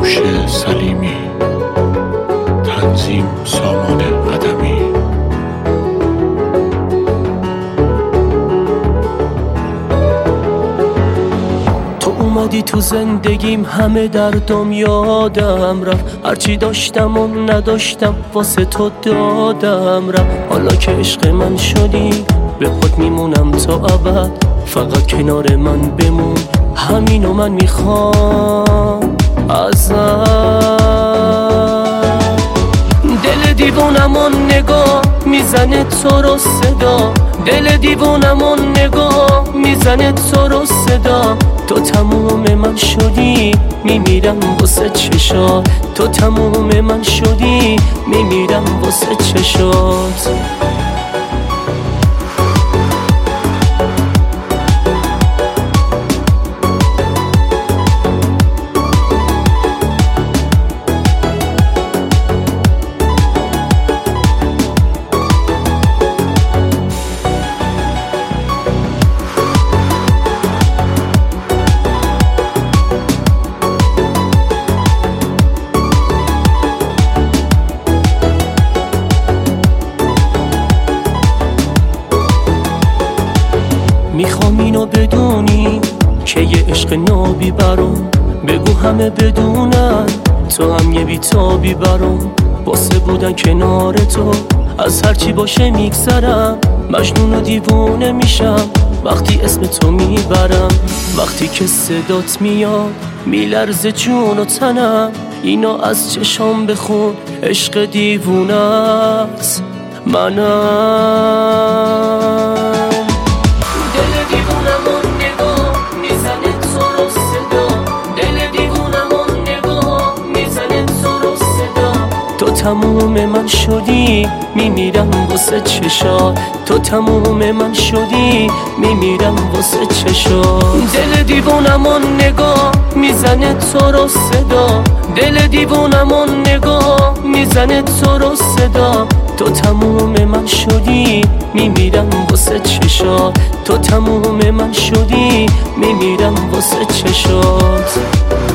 کوروش سلیمی، تنظیم سامان قدمی. تو اومدی تو زندگیم، همه دردم یادم رفت، هرچی داشتم و نداشتم واسه تو دادم رفت. حالا که عشق من شدی به خود میمونم تا ابد، فقط کنار من بمون، همینو من میخوام ازت. دل دیوونم و نگاه میزنه تو رو صدا، دل دیوونم و نگاه میزنه تو رو صدا. تو تموم من شدی میمیرم واسه چشات، تو تموم من شدی میمیرم واسه چشات. میخوام اینو بدونی که یه عشق نابی برام، بگو همه بدونن تو هم یه بیتابی برام. واسه بودن کنار تو از هرچی باشه میگذرم، مجنون و دیوونه میشم وقتی اسم تو میبرم. وقتی که صدات میاد میلرزه جون و تنم، اینو از چشام بخون عشق دیوونت منم. تو تموم من شدی میمیرم واسه چشات، تو تموم من شدی میمیرم واسه چشات. دل دیوونم و نگاه میزنه تو رو صدا، دل دیوونم و نگاه میزنه تو رو صدا. تو تموم من شدی میمیرم واسه چشات، تو تموم من شدی میمیرم واسه چشات.